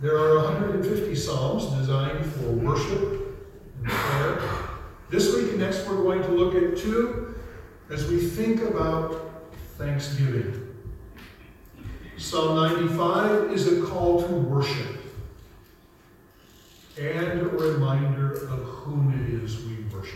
There are 150 psalms designed for worship and prayer. This week and next we're going to look at two as we think about Thanksgiving. Psalm 95 is a call to worship and a reminder of whom it is we worship.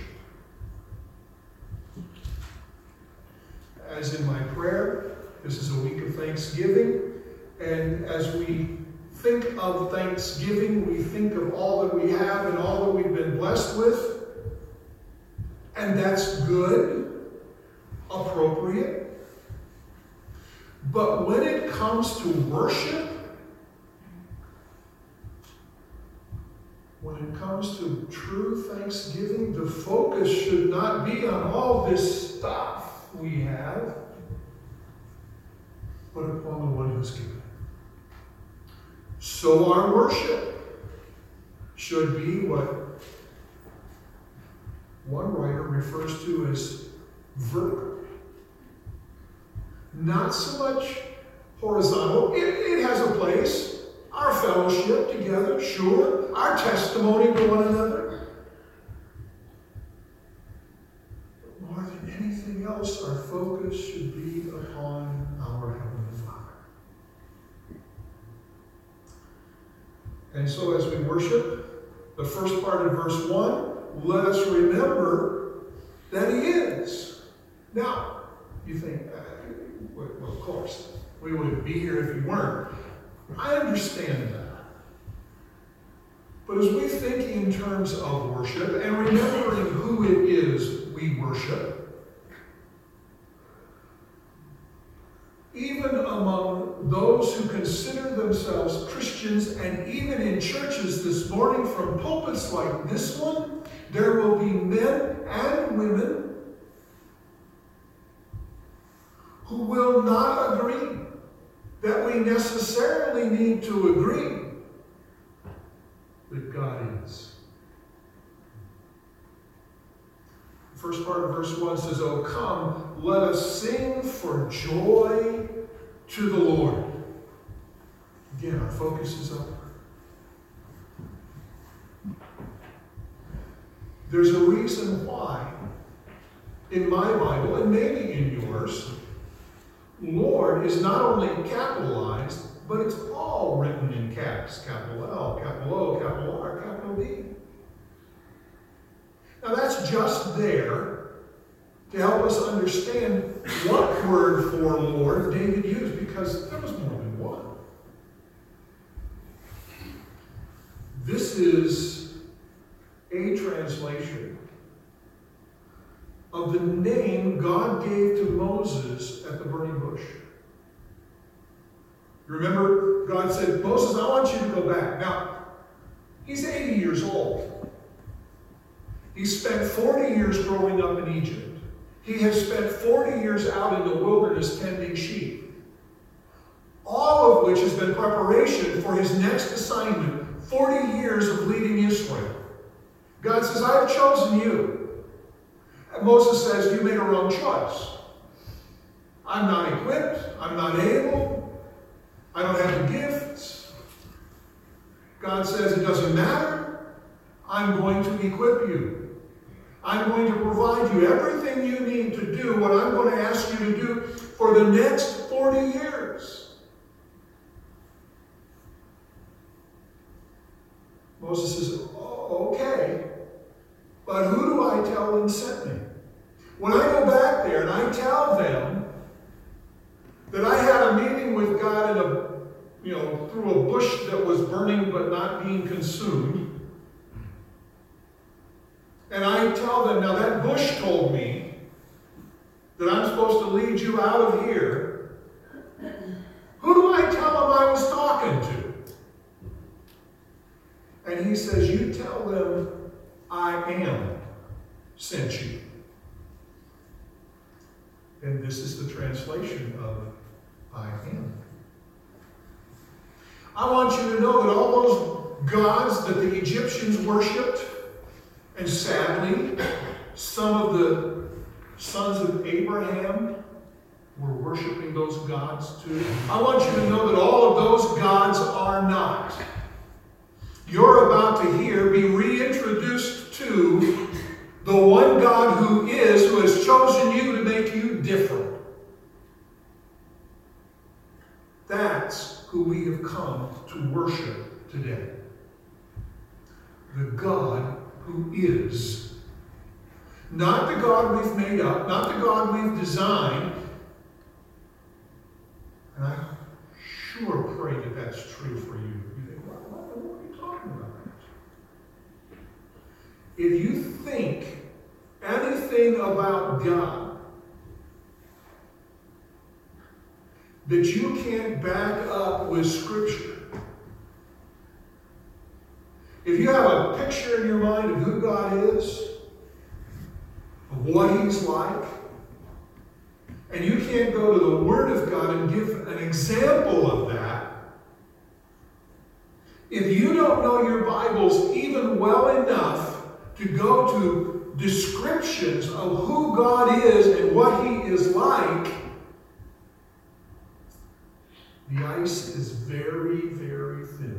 As in my prayer, this is a week of Thanksgiving, and as we think of Thanksgiving, we think of all that we have and all that we've been blessed with, and that's good, appropriate. But when it comes to worship, when it comes to true Thanksgiving, the focus should not be on all this stuff we have, but upon the one who's given. So our worship should be what one writer refers to as vertical. Not so much horizontal. It has a place. Our fellowship together, sure. Our testimony to one another. But more than anything else, our focus should be upon our Heavenly Father. And so as we worship, the first part of verse 1, let us remember that He is. Now, you think, well, of course, we wouldn't be here if He weren't. I understand that. But as we think in terms of worship and remembering who it is we worship, even among those who consider themselves Christians and even in churches this morning from pulpits like this one, there will be men and women who will not agree that we necessarily need to agree that God is. The first part of verse 1 says, "Oh, come, let us sing for joy to the Lord." Again, our focus is upward. There's a reason why, in my Bible, and maybe in yours, Lord is not only capitalized, but it's all written in caps. Capital L, capital O, capital R, capital D. Now that's just there to help us understand what word for Lord David used, because there was more than one. This is a translation of the name God gave to Moses at the burning bush. Remember, God said, Moses, I want you to go back. Now, he's 80 years old. He spent 40 years growing up in Egypt. He has spent 40 years out in the wilderness tending sheep. All of which has been preparation for his next assignment, 40 years of leading Israel. God says, I have chosen you. And Moses says, you made a wrong choice. I'm not equipped. I'm not able. I don't have the gifts. God says, it doesn't matter. I'm going to equip you. I'm going to provide you everything you need to do what I'm going to ask you to do for the next 40 years. Moses says, oh, okay, but who do I tell and sent me? When I go back there and I tell them that I had a meeting with God through a bush that was burning but not being consumed, and I tell them, now that bush told me that I'm supposed to lead you out of here, who do I tell them I was talking to? And he says, you tell them I am sent you. And this is the translation of I am. I want you to know that all those gods that the Egyptians worshipped, and sadly, some of the sons of Abraham were worshiping those gods too. I want you to know that all of those gods are not you're about to hear be reintroduced to the one God who has chosen you to make you different. That's who we have come to worship today. The God who is. Not the God we've made up, not the God we've designed. And I sure pray that that's true for you. You think, what are you talking about? If you think anything about God that you can't back up with Scripture, if you have a picture in your mind of who God is, of what He's like, and you can't go to the Word of God and give an example of that, if you don't know your Bibles even well enough to go to descriptions of who God is and what He is like, the ice is very, very thin.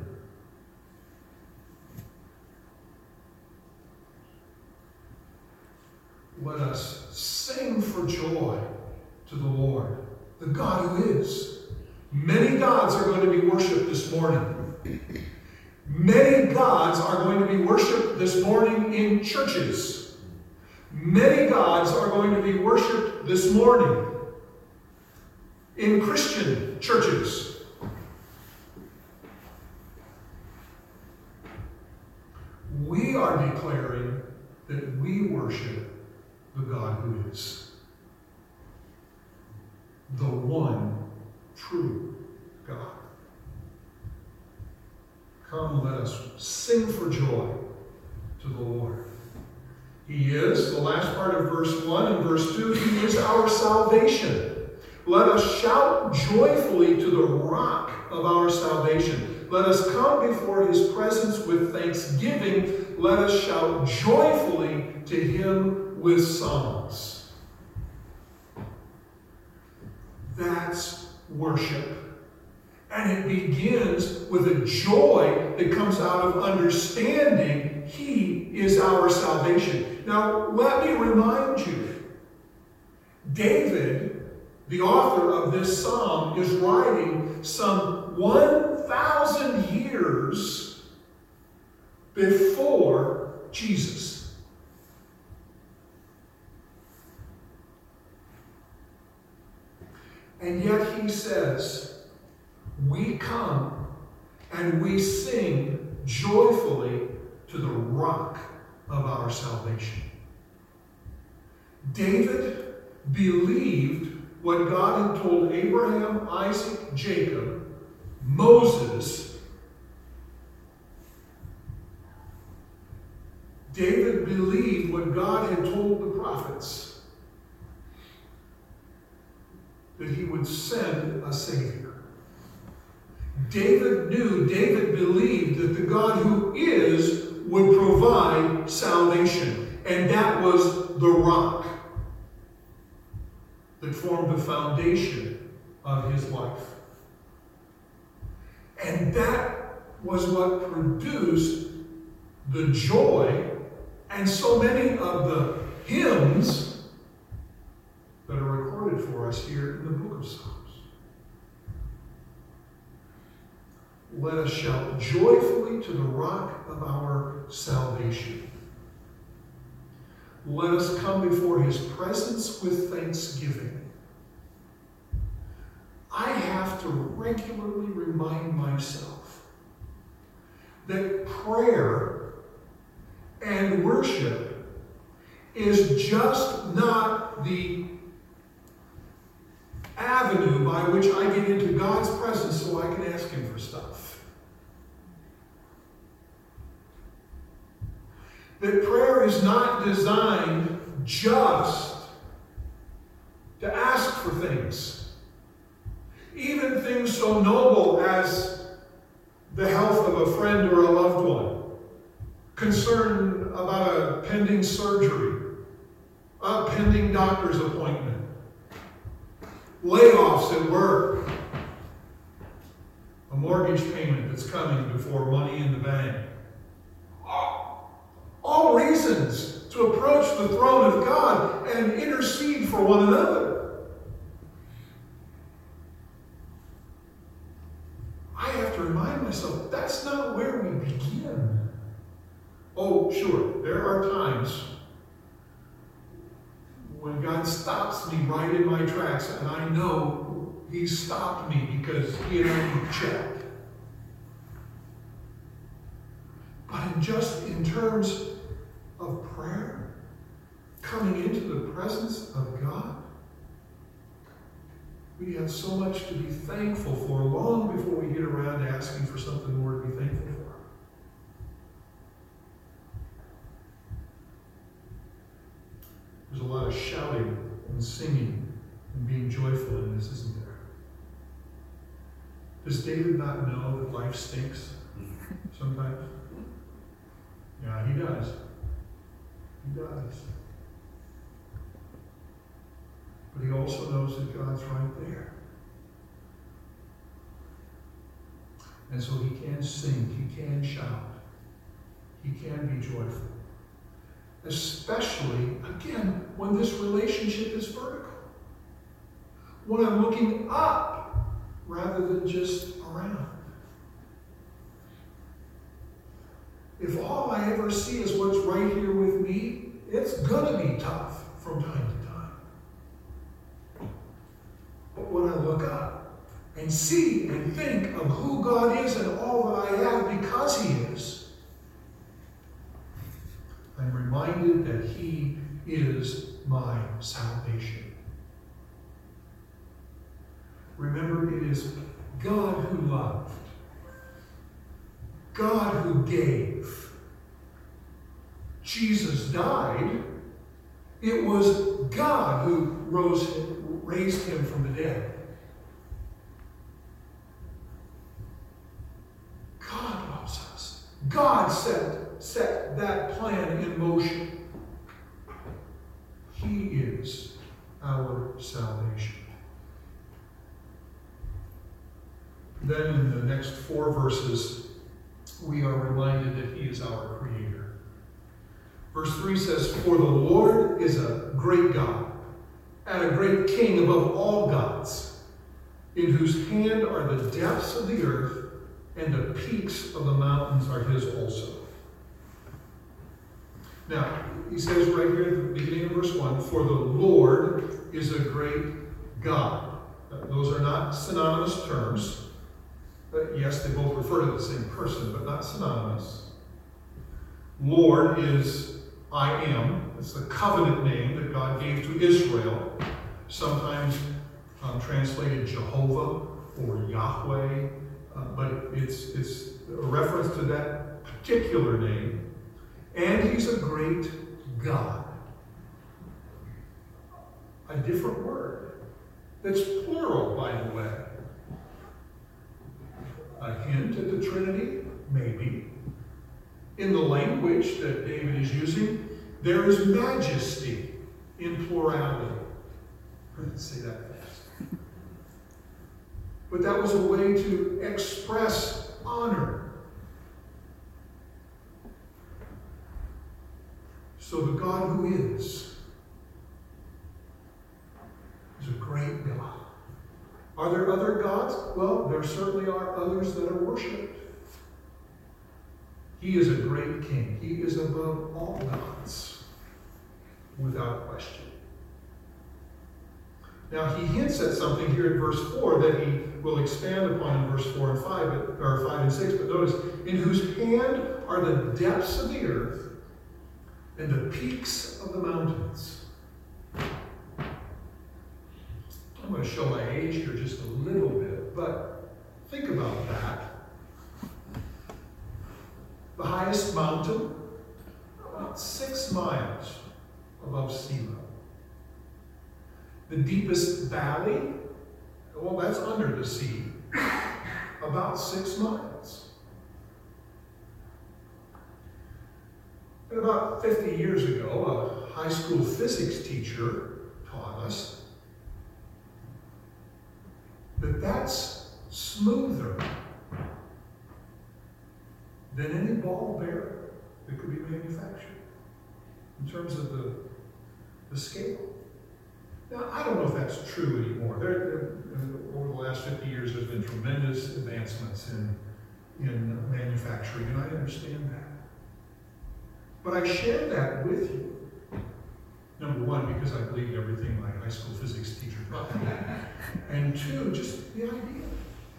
Let us sing for joy to the Lord, the God who is. Many gods are going to be worshipped this morning. Many gods are going to be worshipped this morning in churches. Many gods are going to be worshipped this morning in Christian churches. We are declaring that we worship the God who is. The one true God. Come, let us sing for joy to the Lord. He is, the last part of verse 1 and verse 2, He is our salvation. Let us shout joyfully to the rock of our salvation. Let us come before His presence with thanksgiving. Let us shout joyfully to Him with songs. That's worship. And it begins with a joy that comes out of understanding He is our salvation. Now, let me remind you, David, the author of this psalm, is writing some 1,000 years before Jesus. And yet he says, we come and we sing joyfully to the rock of our salvation. David believed what God had told Abraham, Isaac, Jacob, Moses. David believed what God had told the prophets, that He would send a Savior. David believed that the God who is would provide salvation. And that was the rock that formed the foundation of his life. And that was what produced the joy and so many of the hymns that are recorded for us here in the book of Psalms. Let us shout joyfully to the rock of our salvation. Let us come before His presence with thanksgiving. I have to regularly remind myself that prayer and worship is just not the avenue by which I get into God's presence so I can ask Him for stuff. That prayer is not designed just to ask for things. Even things so noble as the health of a friend or a loved one, concern about a pending surgery, a pending doctor's appointment, layoffs at work, a mortgage payment that's coming before money in the bank, another. I have to remind myself, that's not where we begin. Oh, sure, there are times when God stops me right in my tracks, and I know He stopped me because He had already checked. But just in terms of prayer, coming into the presence of God, we have so much to be thankful for long before we get around to asking for something more to be thankful for. There's a lot of shouting and singing and being joyful in this, isn't there? Does David not know that life stinks sometimes? Yeah, he does. He does. But he also knows that God's right there. And so he can sing, he can shout, he can be joyful. Especially, again, when this relationship is vertical. When I'm looking up rather than just around. If all I ever see is what's right here with me, it's going to be tough from time to time. But when I look up and see and think of who God is and all that I have because He is, I'm reminded that He is my salvation. Remember, it is God who loved, God who gave. Jesus died. It was God who raised Him from the dead. God loves us. God set that plan in motion. He is our salvation. Then in the next 4 verses, we are reminded that He is our Creator. Verse 3 says, "For the Lord is a great God, and a great King above all gods, in whose hand are the depths of the earth, and the peaks of the mountains are His also." Now, he says right here at the beginning of verse 1, "For the Lord is a great God." Those are not synonymous terms. Yes, they both refer to the same person, but not synonymous. Lord is I am. It's the covenant name that God gave to Israel, sometimes translated Jehovah or Yahweh, but it's a reference to that particular name. And He's a great God. A different word that's plural, by the way. A hint at the Trinity? Maybe. In the language that David is using, there is majesty in plurality. Let's say that fast. But that was a way to express honor. So the God who is a great God. Are there other gods? Well, there certainly are others that are worshipped. He is a great King. He is above all gods, without question. Now, he hints at something here in verse 4 that he will expand upon in verse 4 and 5, or 5 and 6. But notice, in whose hand are the depths of the earth and the peaks of the mountains. I'm going to show my age here just a little bit, but think about that. The highest mountain, about 6 miles above sea level. The deepest valley, well, that's under the sea, about 6 miles. And about 50 years ago, a high school physics teacher taught us that that's smoother than any ball bearing that could be manufactured in terms of the scale. Now, I don't know if that's true anymore. Over the last 50 years, there's been tremendous advancements in manufacturing, and I understand that. But I share that with you. Number one, because I believed everything my high school physics teacher taught me. And two, just the idea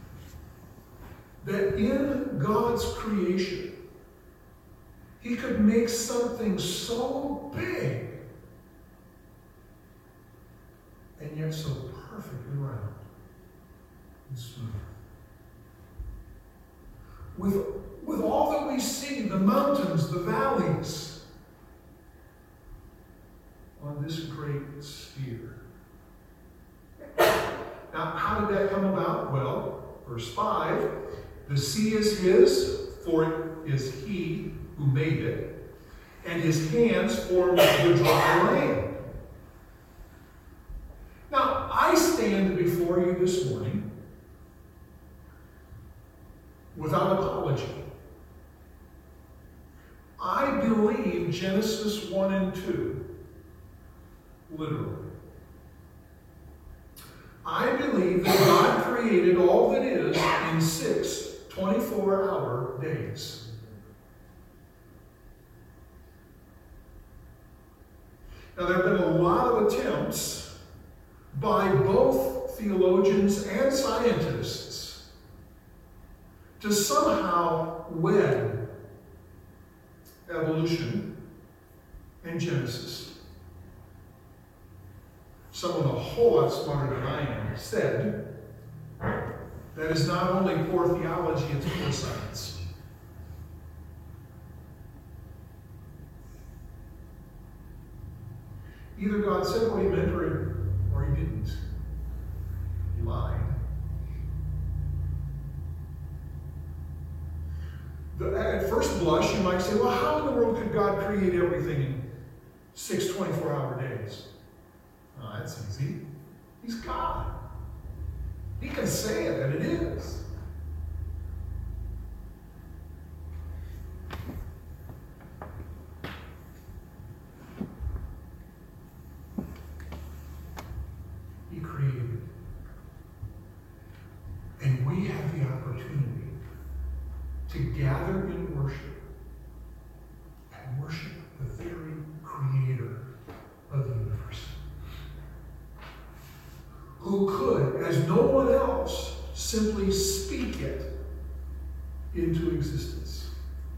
that in God's creation, He could make something so big and yet so perfectly round and smooth. With all that we see, the mountains, the valleys, on this great sphere. Now, how did that come about? Well, verse 5, the sea is His, for it is He who made it, and His hands formed the dry land. Now, I stand before you this morning without apology. I believe Genesis 1 and 2, literally. I believe that God created all that is in 6 24-hour days. Now, there have been a lot of attempts by both theologians and scientists to somehow wed evolution and Genesis. Someone a whole lot smarter than I am said that is not only poor theology, it's poor science. Either God said what He meant or He didn't. He lied. At first blush, you might say, well, how in the world could God create everything in 6 24-hour days? Oh, that's easy. He's God. He can say it, and it is. He created. And we have the opportunity to gather in worship and worship the very Creator of the universe, who could, as no one else, simply speak it into existence.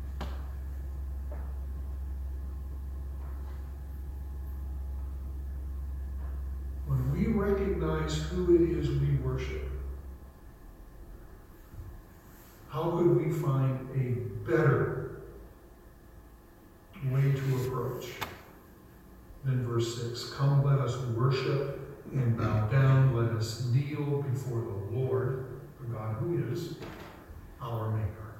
When we recognize who it is we worship, how could we find a better way to approach than verse 6? Come, let us worship and bow down. Let us kneel before the Lord, the God who is our Maker.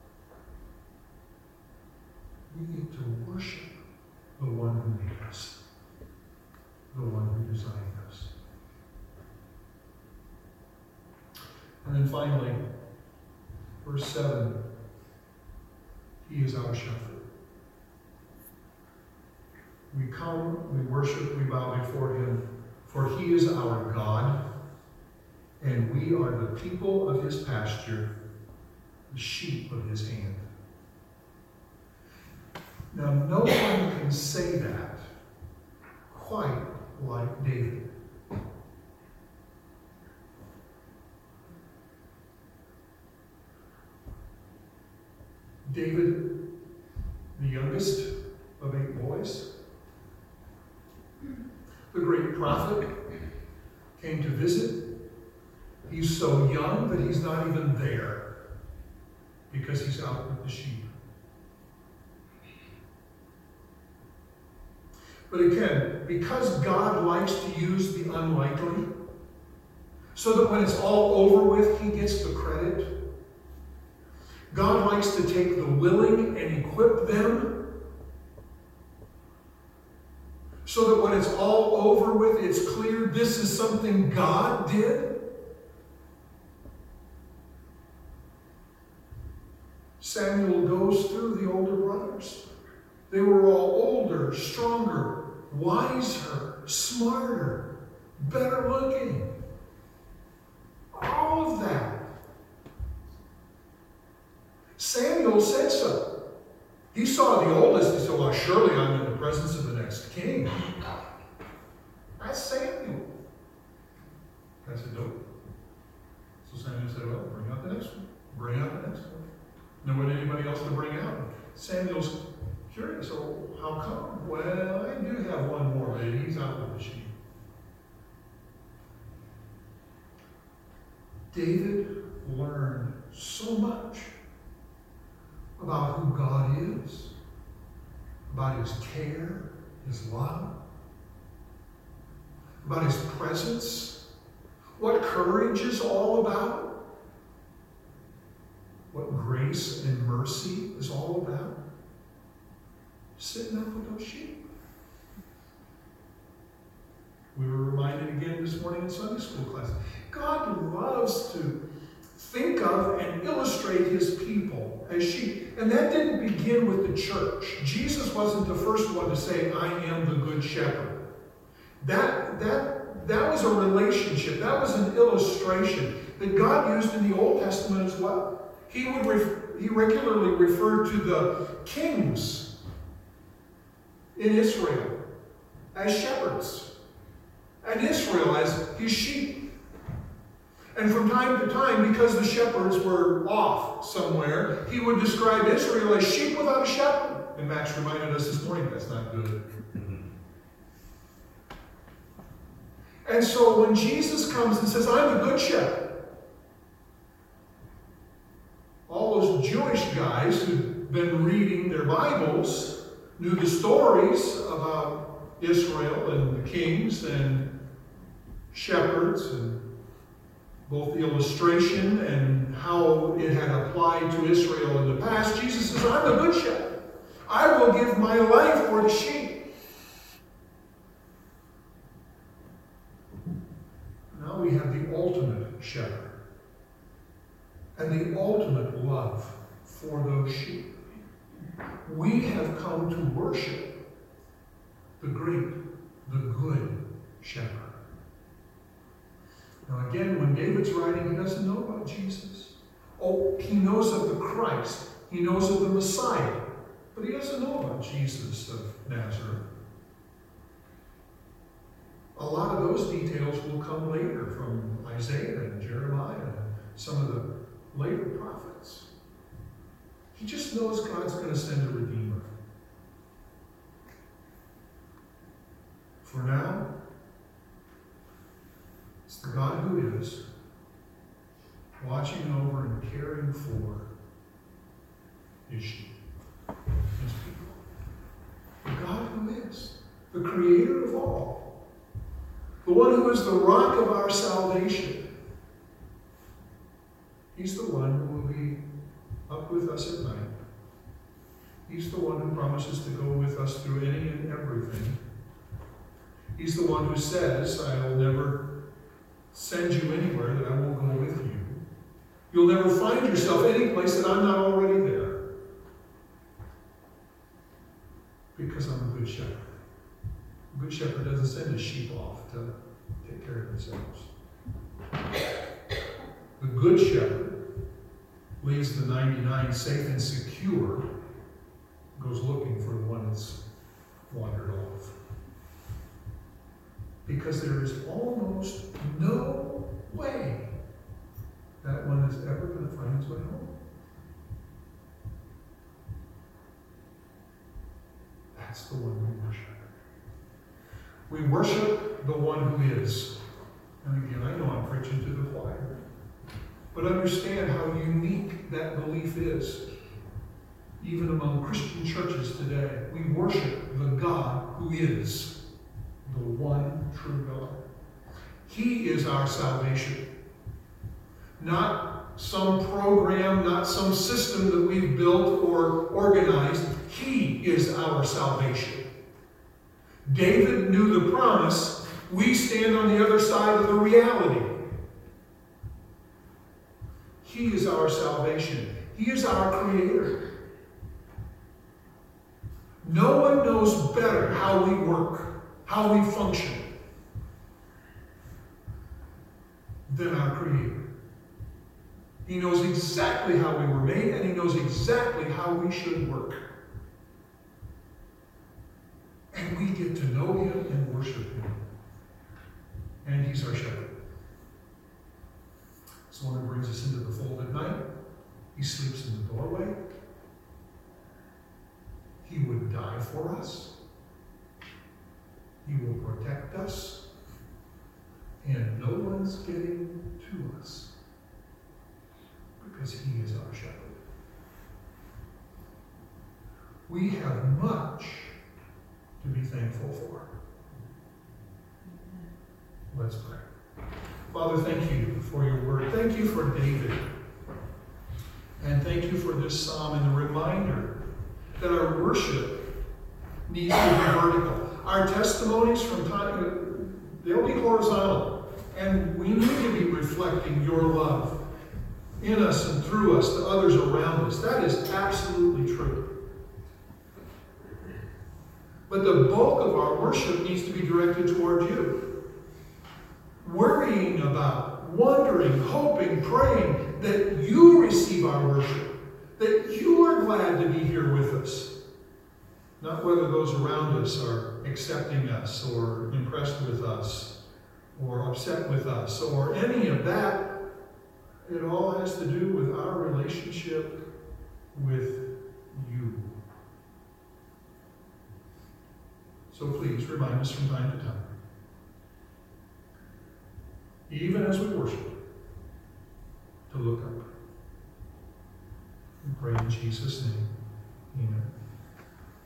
We get to worship the one who made us, the one who designed us. And then finally, verse 7, He is our shepherd. We come, we worship, we bow before Him, for He is our God, and we are the people of His pasture, the sheep of His hand. Now, no one can say that quite like David. David, the youngest of 8 boys, the great prophet, came to visit. He's so young that he's not even there because he's out with the sheep. But again, because God likes to use the unlikely, so that when it's all over with, He gets the credit. God likes to take the willing and equip them so that when it's all over with, it's clear this is something God did. Samuel goes through the older brothers. They were all older, stronger, wiser, smarter, better looking. All of that. Samuel said so. He saw the oldest. He said, well, surely I'm in the presence of the next king. That's Samuel. I said, no. So Samuel said, well, bring out the next one. Bring out the next one. There wasn't anybody else to bring out. Samuel's curious. Oh, how come? Well, I do have one more, but he's out with the sheep. David learned so much about who God is, about his care, his love, about his presence, what courage is all about, what grace and mercy is all about. Sitting up with those sheep. We were reminded again this morning in Sunday school class. God loves to think of and illustrate his people as sheep. And that didn't begin with the church. Jesus wasn't the first one to say, I am the good shepherd. That was a relationship. That was an illustration that God used in the Old Testament as well. He regularly referred to the kings in Israel as shepherds, and Israel as his sheep. And from time to time, because the shepherds were off somewhere, he would describe Israel as sheep without a shepherd. And Max reminded us this morning that's not good. And so when Jesus comes and says, I'm the good shepherd, all those Jewish guys who'd been reading their Bibles knew the stories about Israel and the kings and shepherds, and both the illustration and how it had applied to Israel in the past. Jesus says, I'm the good shepherd. I will give my life for the sheep. Now we have the ultimate shepherd and the ultimate love for those sheep. We have come to worship the great, the good shepherd. Now again, when David's writing, he doesn't know about Jesus. Oh, he knows of the Christ. He knows of the Messiah. But he doesn't know about Jesus of Nazareth. A lot of those details will come later from Isaiah and Jeremiah and some of the later prophets. He just knows God's going to send a Redeemer. For now, it's the God who is watching over and caring for his sheep, his people. The God who is the creator of all, the one who is the rock of our salvation. He's the one who will be up with us at night. He's the one who promises to go with us through any and everything. He's the one who says, I will never send you anywhere that I won't go with you. You'll never find yourself any place that I'm not already there. Because I'm a good shepherd. A good shepherd doesn't send his sheep off to take care of themselves. The good shepherd leaves the 99 safe and secure, goes looking for the one that's wandered off. Because there is almost no way that one is ever going to find his way home. That's the one we worship. We worship the one who is. And again, I know I'm preaching to the choir. But understand how unique that belief is. Even among Christian churches today, we worship the God who is the one true God. He is our salvation. Not some program, not some system that we've built or organized. He is our salvation. David knew the promise. We stand on the other side of the reality. He is our salvation. He is our creator. No one knows better how we work, how we function. Creator. He knows exactly how we were made, and He knows exactly how we should work. And we get to know Him and worship Him. And He's our shepherd. So when He brings us into the fold at night, He sleeps in the doorway. He would die for us. He will protect us. And no one's getting to us because He is our shepherd. We have much to be thankful for. Let's pray. Father, thank you for your word. Thank you for David. And thank you for this psalm and the reminder that our worship needs to be vertical. Our testimonies from time, they'll be horizontal. And we need to be reflecting your love in us and through us to others around us. That is absolutely true. But the bulk of our worship needs to be directed toward you. Worrying about, wondering, hoping, praying that you receive our worship, that you are glad to be here with us. Not whether those around us are accepting us or impressed with us or upset with us or any of that. It all has to do with our relationship with you. So please remind us from time to time, even as we worship, to look up. We pray in Jesus' name.